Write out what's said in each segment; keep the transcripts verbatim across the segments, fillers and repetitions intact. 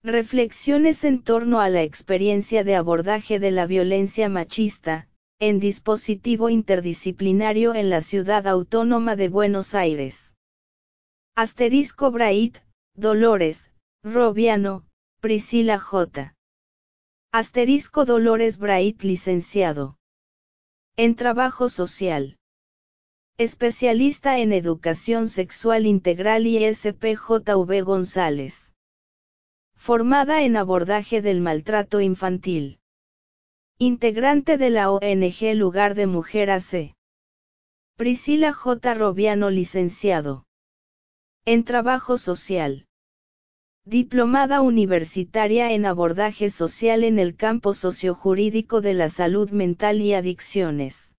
Reflexiones en torno a la experiencia de abordaje de la violencia machista, en dispositivo interdisciplinario en la Ciudad Autónoma de Buenos Aires. Asterisco Bright, Dolores, Robiano, Priscila J. Asterisco Dolores Bright licenciado en Trabajo Social. Especialista en Educación Sexual Integral y S P J V González. Formada en abordaje del maltrato infantil. Integrante de la O N G Lugar de Mujer A C. Priscila J. Robiano licenciado en Trabajo Social. Diplomada universitaria en abordaje social en el campo sociojurídico de la salud mental y adicciones.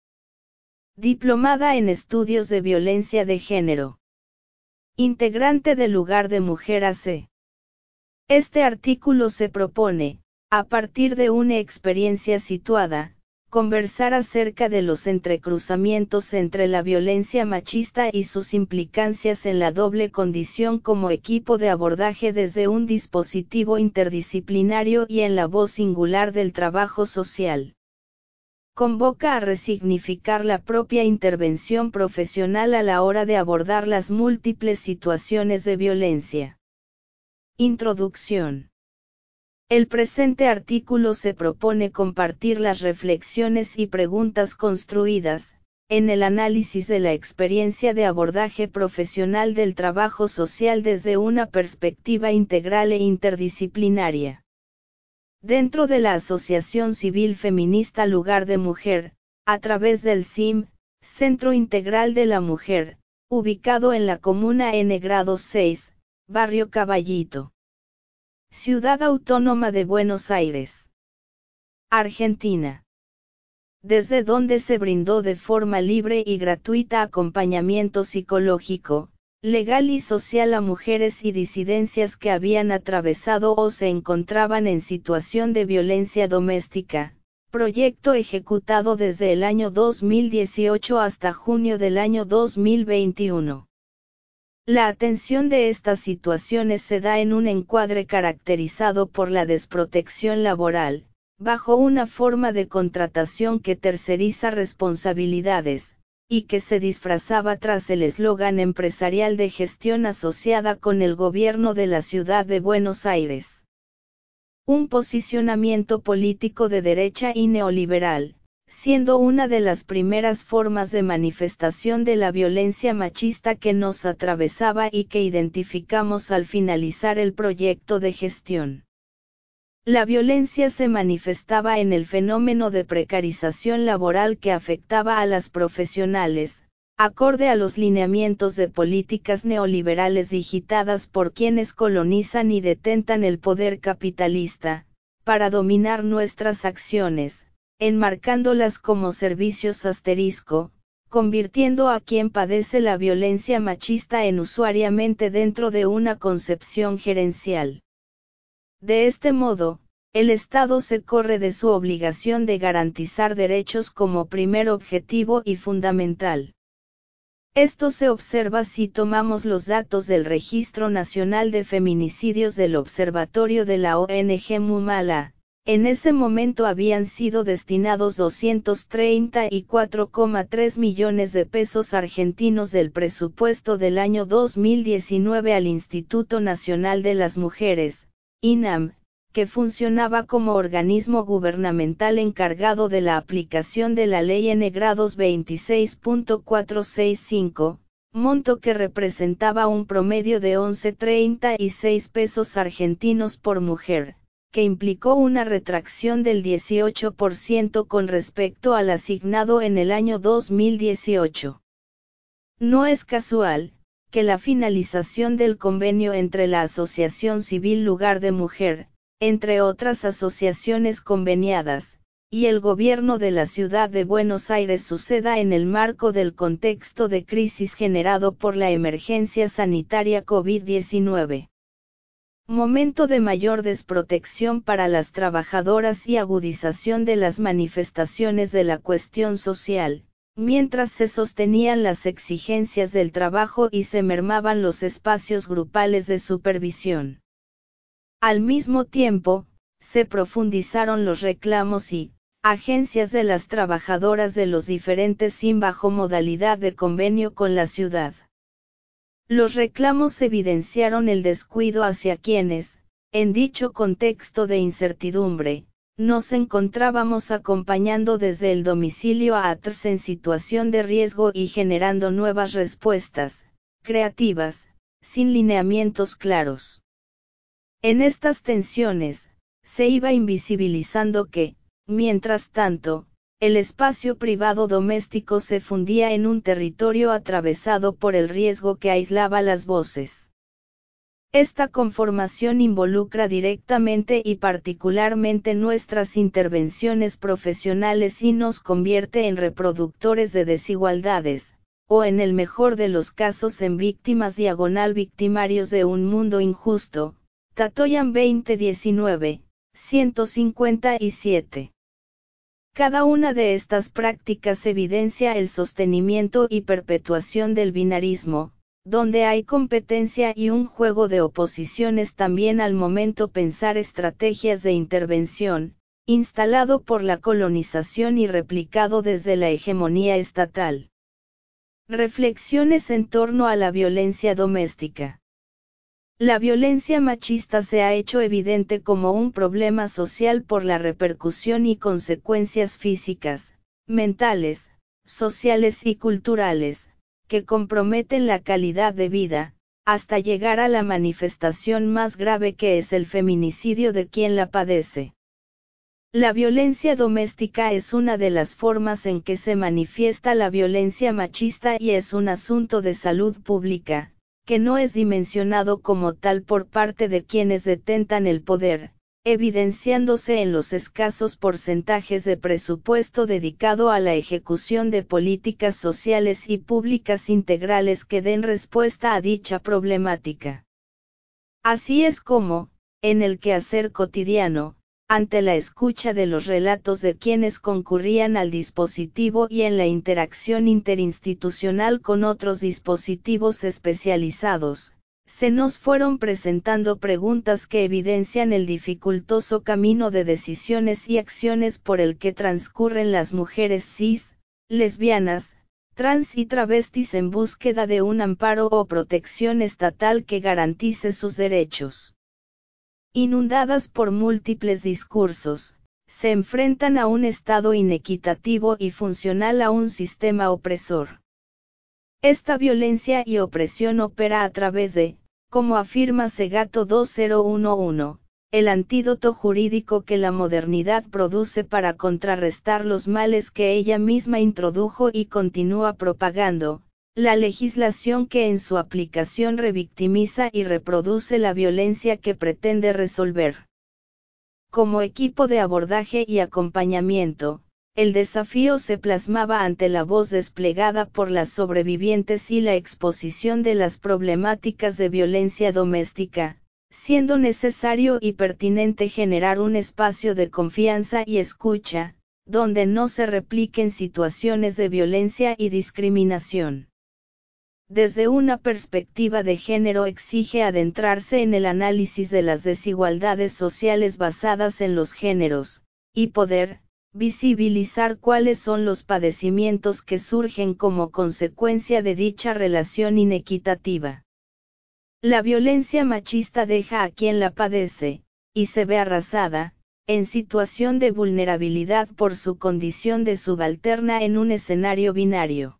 Diplomada en estudios de violencia de género. Integrante del Lugar de Mujer A C. Este artículo se propone, a partir de una experiencia situada, conversar acerca de los entrecruzamientos entre la violencia machista y sus implicancias en la doble condición como equipo de abordaje desde un dispositivo interdisciplinario y en la voz singular del trabajo social. Convoca a resignificar la propia intervención profesional a la hora de abordar las múltiples situaciones de violencia. Introducción. El presente artículo se propone compartir las reflexiones y preguntas construidas, en el análisis de la experiencia de abordaje profesional del trabajo social desde una perspectiva integral e interdisciplinaria. Dentro de la Asociación Civil Feminista Lugar de Mujer, a través del C I M, Centro Integral de la Mujer, ubicado en la Comuna N Grado seis, Barrio Caballito. Ciudad Autónoma de Buenos Aires. Argentina. Desde donde se brindó de forma libre y gratuita acompañamiento psicológico, legal y social a mujeres y disidencias que habían atravesado o se encontraban en situación de violencia doméstica, proyecto ejecutado desde el año dos mil dieciocho hasta junio del año dos mil veintiuno. La atención de estas situaciones se da en un encuadre caracterizado por la desprotección laboral, bajo una forma de contratación que terceriza responsabilidades, y que se disfrazaba tras el eslogan empresarial de gestión asociada con el gobierno de la ciudad de Buenos Aires. Un posicionamiento político de derecha y neoliberal, siendo una de las primeras formas de manifestación de la violencia machista que nos atravesaba y que identificamos al finalizar el proyecto de gestión. La violencia se manifestaba en el fenómeno de precarización laboral que afectaba a las profesionales, acorde a los lineamientos de políticas neoliberales digitadas por quienes colonizan y detentan el poder capitalista, para dominar nuestras acciones, enmarcándolas como servicios asterisco, convirtiendo a quien padece la violencia machista en usuariamente dentro de una concepción gerencial. De este modo, el Estado se corre de su obligación de garantizar derechos como primer objetivo y fundamental. Esto se observa si tomamos los datos del Registro Nacional de Feminicidios del Observatorio de la O N G MUMALA. En ese momento habían sido destinados doscientos treinta y cuatro coma tres millones de pesos argentinos del presupuesto del año dos mil diecinueve al Instituto Nacional de las Mujeres, INAM, que funcionaba como organismo gubernamental encargado de la aplicación de la Ley N grados veintiséis punto cuatrocientos sesenta y cinco, monto que representaba un promedio de once coma treinta y seis pesos argentinos por mujer, que implicó una retracción del dieciocho por ciento con respecto al asignado en el año dos mil dieciocho. No es casual, que la finalización del convenio entre la Asociación Civil Lugar de Mujer, entre otras asociaciones conveniadas, y el gobierno de la ciudad de Buenos Aires suceda en el marco del contexto de crisis generado por la emergencia sanitaria COVID diecinueve. Momento de mayor desprotección para las trabajadoras y agudización de las manifestaciones de la cuestión social, mientras se sostenían las exigencias del trabajo y se mermaban los espacios grupales de supervisión. Al mismo tiempo, se profundizaron los reclamos y agencias de las trabajadoras de los diferentes S I M bajo modalidad de convenio con la ciudad. Los reclamos evidenciaron el descuido hacia quienes, en dicho contexto de incertidumbre, nos encontrábamos acompañando desde el domicilio a otros en situación de riesgo y generando nuevas respuestas, creativas, sin lineamientos claros. En estas tensiones, se iba invisibilizando que, mientras tanto, el espacio privado doméstico se fundía en un territorio atravesado por el riesgo que aislaba las voces. Esta conformación involucra directamente y particularmente nuestras intervenciones profesionales y nos convierte en reproductores de desigualdades, o en el mejor de los casos en víctimas diagonal victimarios de un mundo injusto. Tatoyan veinte diecinueve, ciento cincuenta y siete. Cada una de estas prácticas evidencia el sostenimiento y perpetuación del binarismo, donde hay competencia y un juego de oposiciones también al momento pensar estrategias de intervención, instalado por la colonización y replicado desde la hegemonía estatal. Reflexiones en torno a la violencia doméstica. La violencia machista se ha hecho evidente como un problema social por la repercusión y consecuencias físicas, mentales, sociales y culturales, que comprometen la calidad de vida, hasta llegar a la manifestación más grave que es el feminicidio de quien la padece. La violencia doméstica es una de las formas en que se manifiesta la violencia machista y es un asunto de salud pública, que no es dimensionado como tal por parte de quienes detentan el poder, evidenciándose en los escasos porcentajes de presupuesto dedicado a la ejecución de políticas sociales y públicas integrales que den respuesta a dicha problemática. Así es como, en el quehacer cotidiano, ante la escucha de los relatos de quienes concurrían al dispositivo y en la interacción interinstitucional con otros dispositivos especializados, se nos fueron presentando preguntas que evidencian el dificultoso camino de decisiones y acciones por el que transcurren las mujeres cis, lesbianas, trans y travestis en búsqueda de un amparo o protección estatal que garantice sus derechos. Inundadas por múltiples discursos, se enfrentan a un Estado inequitativo y funcional a un sistema opresor. Esta violencia y opresión opera a través de, como afirma Segato dos mil once, el antídoto jurídico que la modernidad produce para contrarrestar los males que ella misma introdujo y continúa propagando, la legislación que en su aplicación revictimiza y reproduce la violencia que pretende resolver. Como equipo de abordaje y acompañamiento, el desafío se plasmaba ante la voz desplegada por las sobrevivientes y la exposición de las problemáticas de violencia doméstica, siendo necesario y pertinente generar un espacio de confianza y escucha, donde no se repliquen situaciones de violencia y discriminación. Desde una perspectiva de género exige adentrarse en el análisis de las desigualdades sociales basadas en los géneros, y poder, visibilizar cuáles son los padecimientos que surgen como consecuencia de dicha relación inequitativa. La violencia machista deja a quien la padece, y se ve arrasada, en situación de vulnerabilidad por su condición de subalterna en un escenario binario.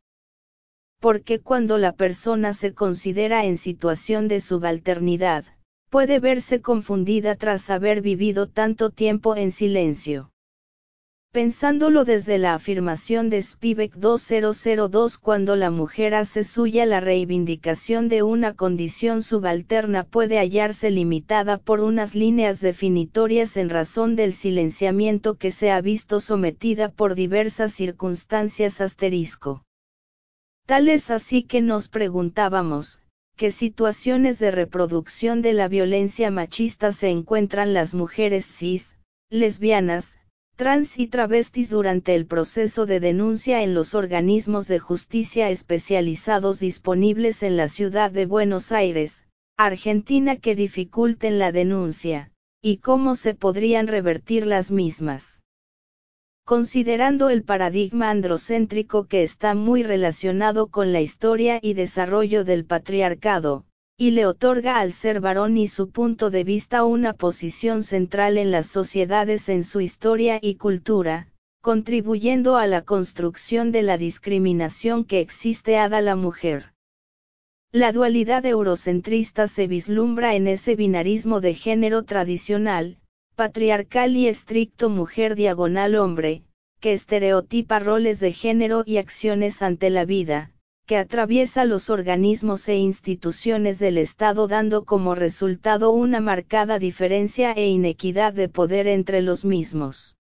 Porque cuando la persona se considera en situación de subalternidad, puede verse confundida tras haber vivido tanto tiempo en silencio. Pensándolo desde la afirmación de Spivak dos mil dos, cuando la mujer hace suya la reivindicación de una condición subalterna puede hallarse limitada por unas líneas definitorias en razón del silenciamiento que se ha visto sometida por diversas circunstancias asterisco. Tal es así que nos preguntábamos, ¿qué situaciones de reproducción de la violencia machista se encuentran las mujeres cis, lesbianas, trans y travestis durante el proceso de denuncia en los organismos de justicia especializados disponibles en la ciudad de Buenos Aires, Argentina que dificulten la denuncia, y cómo se podrían revertir las mismas. Considerando el paradigma androcéntrico que está muy relacionado con la historia y desarrollo del patriarcado, y le otorga al ser varón y su punto de vista una posición central en las sociedades en su historia y cultura, contribuyendo a la construcción de la discriminación que existe hacia la mujer. La dualidad eurocentrista se vislumbra en ese binarismo de género tradicional, patriarcal y estricto mujer diagonal hombre, que estereotipa roles de género y acciones ante la vida, que atraviesa los organismos e instituciones del Estado dando como resultado una marcada diferencia e inequidad de poder entre los mismos.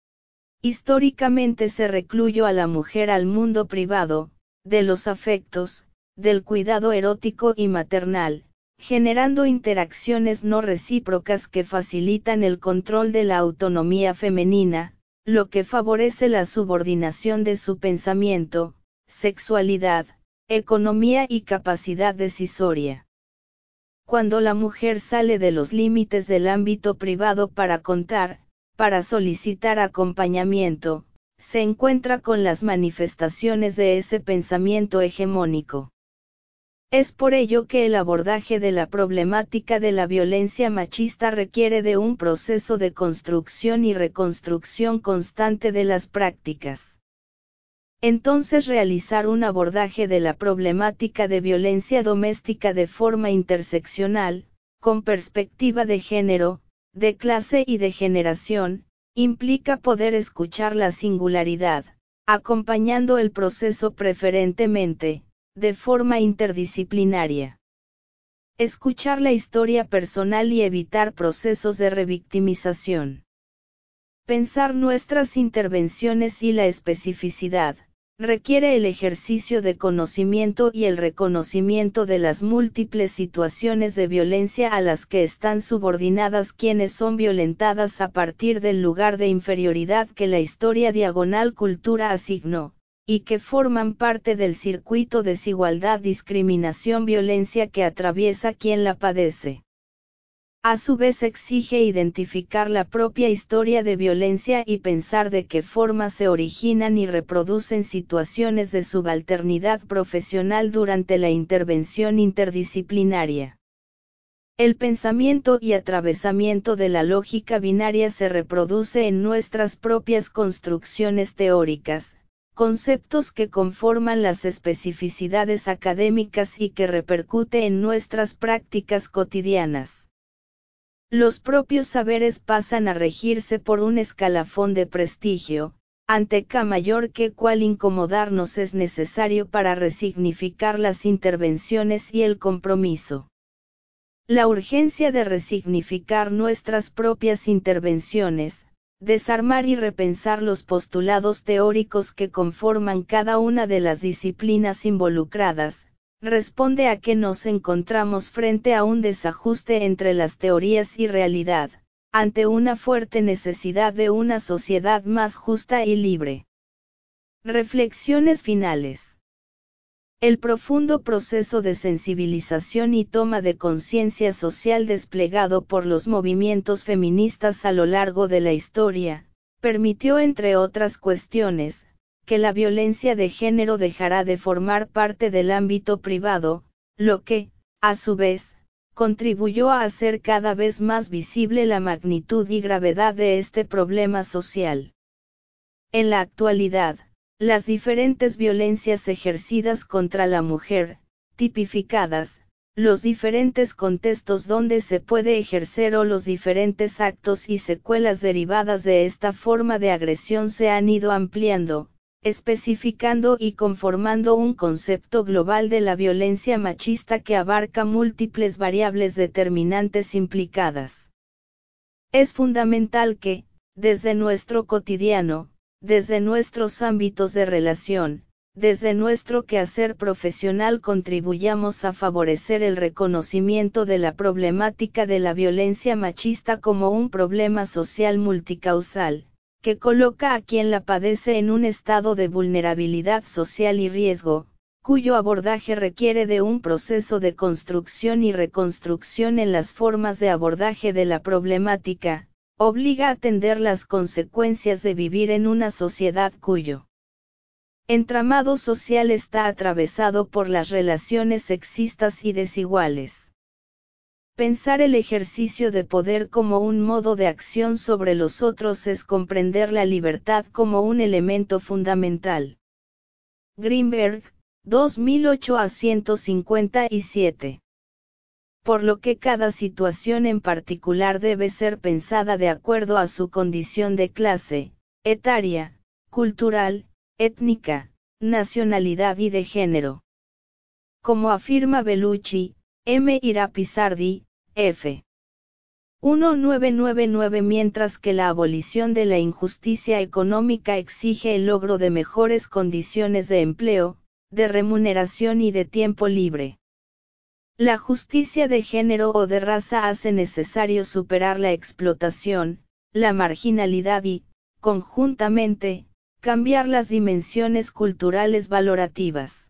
Históricamente se recluyó a la mujer al mundo privado, de los afectos, del cuidado erótico y maternal, generando interacciones no recíprocas que facilitan el control de la autonomía femenina, lo que favorece la subordinación de su pensamiento, sexualidad, economía y capacidad decisoria. Cuando la mujer sale de los límites del ámbito privado para contar, para solicitar acompañamiento, se encuentra con las manifestaciones de ese pensamiento hegemónico. Es por ello que el abordaje de la problemática de la violencia machista requiere de un proceso de construcción y reconstrucción constante de las prácticas. Entonces realizar un abordaje de la problemática de violencia doméstica de forma interseccional, con perspectiva de género, de clase y de generación, implica poder escuchar la singularidad, acompañando el proceso preferentemente, de forma interdisciplinaria. Escuchar la historia personal y evitar procesos de revictimización. Pensar nuestras intervenciones y la especificidad, requiere el ejercicio de conocimiento y el reconocimiento de las múltiples situaciones de violencia a las que están subordinadas quienes son violentadas a partir del lugar de inferioridad que la historia diagonal cultura asignó, y que forman parte del circuito desigualdad-discriminación-violencia que atraviesa quien la padece. A su vez exige identificar la propia historia de violencia y pensar de qué forma se originan y reproducen situaciones de subalternidad profesional durante la intervención interdisciplinaria. El pensamiento y atravesamiento de la lógica binaria se reproduce en nuestras propias construcciones teóricas, conceptos que conforman las especificidades académicas y que repercute en nuestras prácticas cotidianas. Los propios saberes pasan a regirse por un escalafón de prestigio, ante que mayor que cual incomodarnos es necesario para resignificar las intervenciones y el compromiso. La urgencia de resignificar nuestras propias intervenciones, desarmar y repensar los postulados teóricos que conforman cada una de las disciplinas involucradas, responde a que nos encontramos frente a un desajuste entre las teorías y realidad, ante una fuerte necesidad de una sociedad más justa y libre. Reflexiones finales. El profundo proceso de sensibilización y toma de conciencia social desplegado por los movimientos feministas a lo largo de la historia, permitió entre otras cuestiones, que la violencia de género dejará de formar parte del ámbito privado, lo que, a su vez, contribuyó a hacer cada vez más visible la magnitud y gravedad de este problema social. En la actualidad, las diferentes violencias ejercidas contra la mujer, tipificadas, los diferentes contextos donde se puede ejercer o los diferentes actos y secuelas derivadas de esta forma de agresión se han ido ampliando, especificando y conformando un concepto global de la violencia machista que abarca múltiples variables determinantes implicadas. Es fundamental que, desde nuestro cotidiano, desde nuestros ámbitos de relación, desde nuestro quehacer profesional contribuyamos a favorecer el reconocimiento de la problemática de la violencia machista como un problema social multicausal, que coloca a quien la padece en un estado de vulnerabilidad social y riesgo, cuyo abordaje requiere de un proceso de construcción y reconstrucción en las formas de abordaje de la problemática, obliga a atender las consecuencias de vivir en una sociedad cuyo entramado social está atravesado por las relaciones sexistas y desiguales. Pensar el ejercicio de poder como un modo de acción sobre los otros es comprender la libertad como un elemento fundamental. Greenberg, dos mil ocho a ciento cincuenta y siete. Por lo que cada situación en particular debe ser pensada de acuerdo a su condición de clase, etaria, cultural, étnica, nacionalidad y de género. Como afirma Bellucci, M. Irapisardi, F. mil novecientos noventa y nueve. Mientras que la abolición de la injusticia económica exige el logro de mejores condiciones de empleo, de remuneración y de tiempo libre. La justicia de género o de raza hace necesario superar la explotación, la marginalidad y, conjuntamente, cambiar las dimensiones culturales valorativas.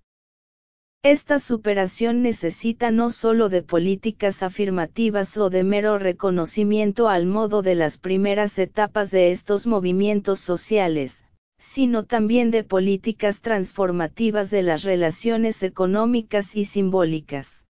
Esta superación necesita no solo de políticas afirmativas o de mero reconocimiento al modo de las primeras etapas de estos movimientos sociales, sino también de políticas transformativas de las relaciones económicas y simbólicas.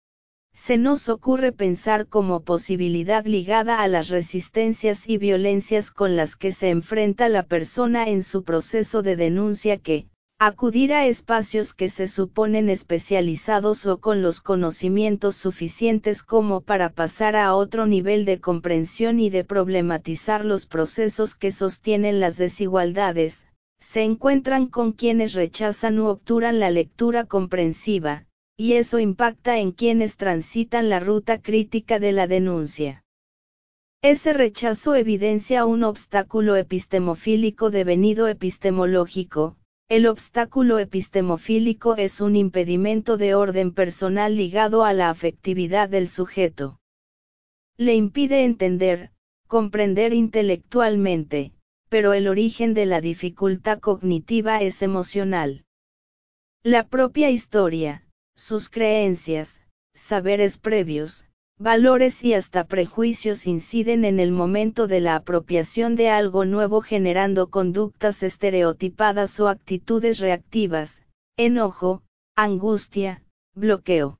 Se nos ocurre pensar como posibilidad ligada a las resistencias y violencias con las que se enfrenta la persona en su proceso de denuncia que, acudir a espacios que se suponen especializados o con los conocimientos suficientes como para pasar a otro nivel de comprensión y de problematizar los procesos que sostienen las desigualdades, se encuentran con quienes rechazan u obturan la lectura comprensiva, y eso impacta en quienes transitan la ruta crítica de la denuncia. Ese rechazo evidencia un obstáculo epistemofílico devenido epistemológico. El obstáculo epistemofílico es un impedimento de orden personal ligado a la afectividad del sujeto. Le impide entender, comprender intelectualmente, pero el origen de la dificultad cognitiva es emocional. La propia historia, sus creencias, saberes previos, valores y hasta prejuicios inciden en el momento de la apropiación de algo nuevo generando conductas estereotipadas o actitudes reactivas, enojo, angustia, bloqueo.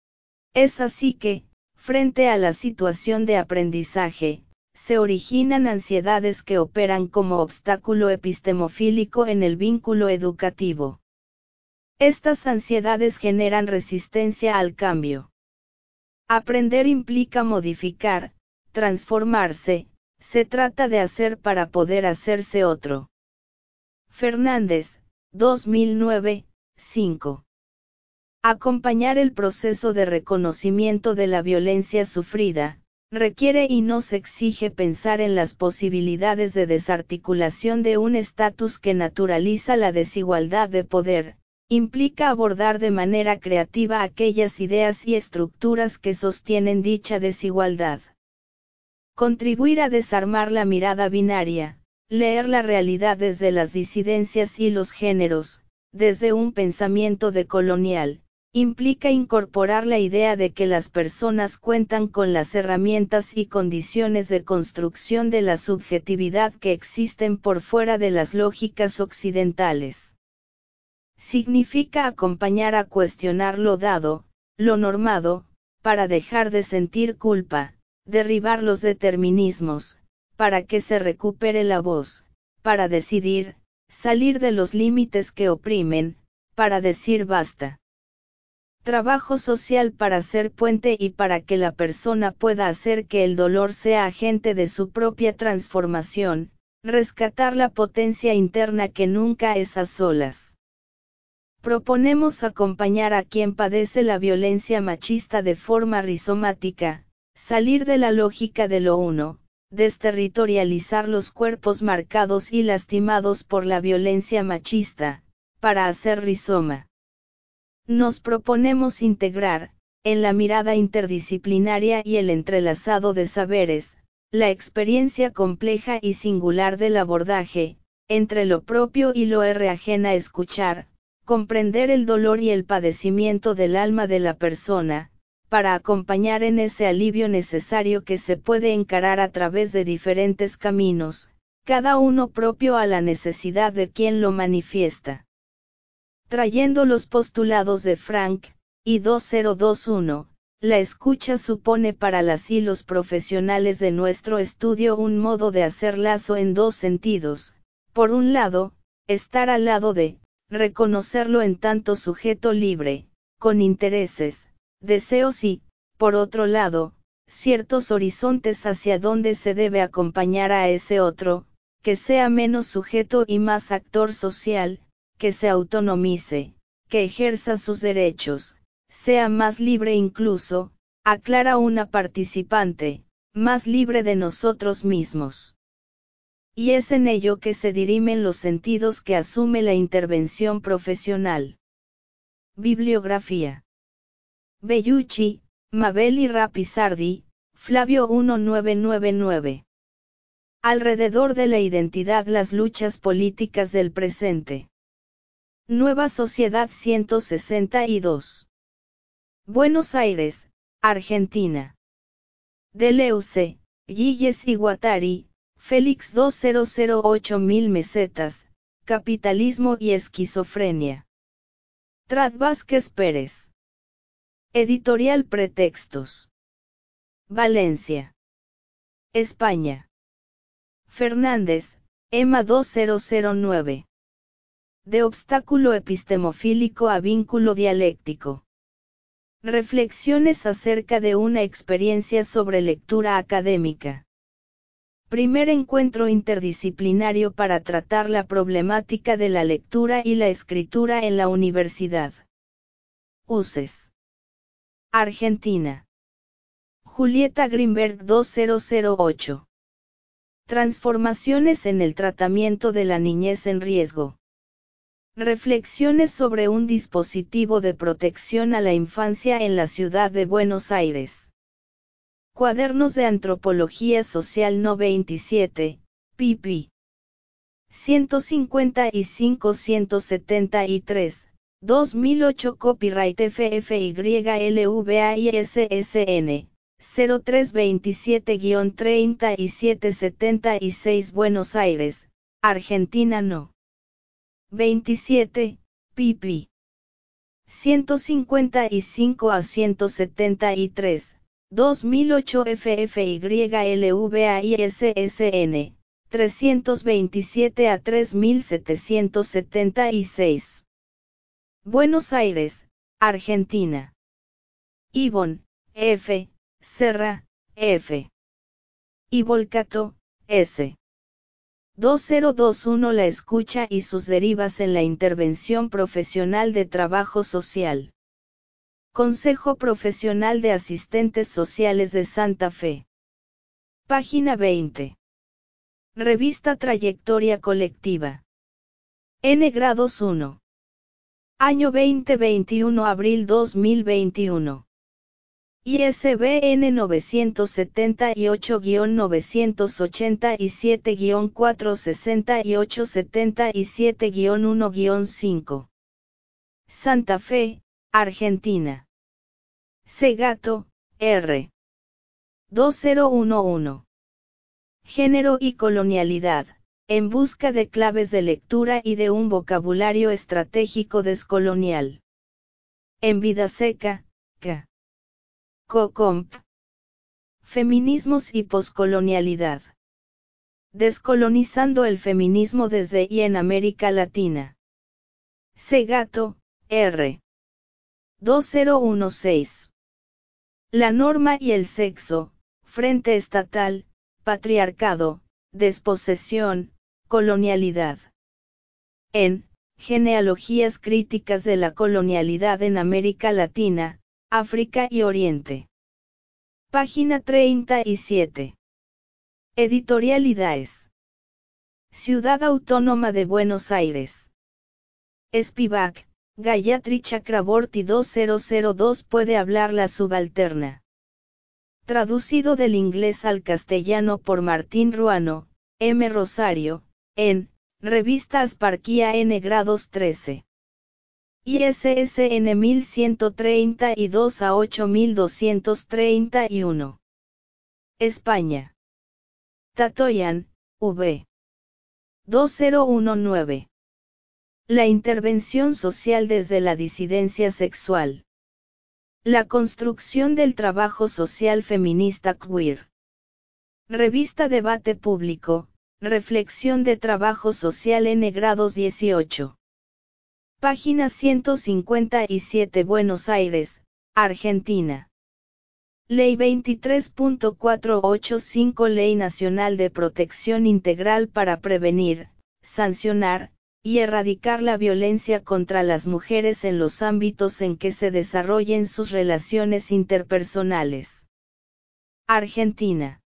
Es así que, frente a la situación de aprendizaje, se originan ansiedades que operan como obstáculo epistemofílico en el vínculo educativo. Estas ansiedades generan resistencia al cambio. Aprender implica modificar, transformarse, se trata de hacer para poder hacerse otro. Fernández, dos mil nueve, cinco. Acompañar el proceso de reconocimiento de la violencia sufrida, requiere y nos exige pensar en las posibilidades de desarticulación de un estatus que naturaliza la desigualdad de poder. Implica abordar de manera creativa aquellas ideas y estructuras que sostienen dicha desigualdad. Contribuir a desarmar la mirada binaria, leer la realidad desde las disidencias y los géneros, desde un pensamiento decolonial, implica incorporar la idea de que las personas cuentan con las herramientas y condiciones de construcción de la subjetividad que existen por fuera de las lógicas occidentales. Significa acompañar a cuestionar lo dado, lo normado, para dejar de sentir culpa, derribar los determinismos, para que se recupere la voz, para decidir, salir de los límites que oprimen, para decir basta. Trabajo social para ser puente y para que la persona pueda hacer que el dolor sea agente de su propia transformación, rescatar la potencia interna que nunca es a solas. Proponemos acompañar a quien padece la violencia machista de forma rizomática, salir de la lógica de lo uno, desterritorializar los cuerpos marcados y lastimados por la violencia machista, para hacer rizoma. Nos proponemos integrar, en la mirada interdisciplinaria y el entrelazado de saberes, la experiencia compleja y singular del abordaje, entre lo propio y lo ajena escuchar, comprender el dolor y el padecimiento del alma de la persona, para acompañar en ese alivio necesario que se puede encarar a través de diferentes caminos, cada uno propio a la necesidad de quien lo manifiesta. Trayendo los postulados de Frank, I dos mil veintiuno, la escucha supone para las y los profesionales de nuestro estudio un modo de hacer lazo en dos sentidos. Por un lado, estar al lado de, reconocerlo en tanto sujeto libre, con intereses, deseos y, por otro lado, ciertos horizontes hacia donde se debe acompañar a ese otro, que sea menos sujeto y más actor social, que se autonomice, que ejerza sus derechos, sea más libre incluso, aclara una participante, más libre de nosotros mismos. Y es en ello que se dirimen los sentidos que asume la intervención profesional. Bibliografía. Bellucci, Mabel y Rapisardi, Flavio diecinueve noventa y nueve. Alrededor de la identidad, las luchas políticas del presente. Nueva Sociedad ciento sesenta y dos. Buenos Aires, Argentina. Deleuze, Gilles y Guattari, Félix dos mil ocho mil mesetas, Capitalismo y Esquizofrenia. Trad Vázquez Pérez. Editorial Pretextos. Valencia, España. Fernández, Emma dos mil nueve. De obstáculo epistemofílico a vínculo dialéctico. Reflexiones acerca de una experiencia sobre lectura académica. Primer encuentro interdisciplinario para tratar la problemática de la lectura y la escritura en la universidad. U C E S. Argentina. Julieta Greenberg dos mil ocho. Transformaciones en el tratamiento de la niñez en riesgo. Reflexiones sobre un dispositivo de protección a la infancia en la ciudad de Buenos Aires. Cuadernos de Antropología Social No veintisiete, pp. ciento cincuenta y cinco a ciento setenta y tres, dos mil ocho. Copyright F F Y L V A I S S N, cero tres veintisiete guion treinta y siete setenta y seis Buenos Aires, Argentina No. veintisiete, pp. ciento cincuenta y cinco a ciento setenta y tres, dos mil ocho. F F Y L V A I S S N, trescientos veintisiete a tres mil setecientos setenta y seis. Buenos Aires, Argentina. Ibon, F. Serra, F. Y Volcato, S. dos mil veintiuno. La escucha y sus derivas en la intervención profesional de trabajo social. Consejo Profesional de Asistentes Sociales de Santa Fe. Página veinte. Revista Trayectoria Colectiva. N Grados uno. Año veinte veintiuno, abril dos mil veintiuno. I S B N novecientos setenta y ocho guion novecientos ochenta y siete guion cuatrocientos sesenta y ocho setenta y siete guion uno guion cinco. Santa Fe, Argentina. Segato, R. dos mil once. Género y colonialidad, en busca de claves de lectura y de un vocabulario estratégico descolonial. En Vidaseca, K. Cocomp. Feminismos y poscolonialidad. Descolonizando el feminismo desde y en América Latina. Segato, R. dos mil dieciséis. La norma y el sexo, frente estatal, patriarcado, desposesión, colonialidad. En Genealogías críticas de la colonialidad en América Latina, África y Oriente. Página treinta y siete. Editorial IDAES. Ciudad Autónoma de Buenos Aires. Spivak, Gayatri Chakraborty dos mil dos. Puede hablar la subalterna. Traducido del inglés al castellano por Martín Ruano, M. Rosario, en Revista Asparquía N Grados trece. I S S N mil ciento treinta y dos a ocho mil doscientos treinta y uno. España. Tatoyan, V. dos mil diecinueve. La intervención social desde la disidencia sexual. La construcción del trabajo social feminista queer. Revista Debate Público, Reflexión de Trabajo Social N grados dieciocho. Página ciento cincuenta y siete Buenos Aires, Argentina. Ley veintitrés punto cuatrocientos ochenta y cinco Ley Nacional de Protección Integral para prevenir, sancionar, y erradicar la violencia contra las mujeres en los ámbitos en que se desarrollen sus relaciones interpersonales. Argentina.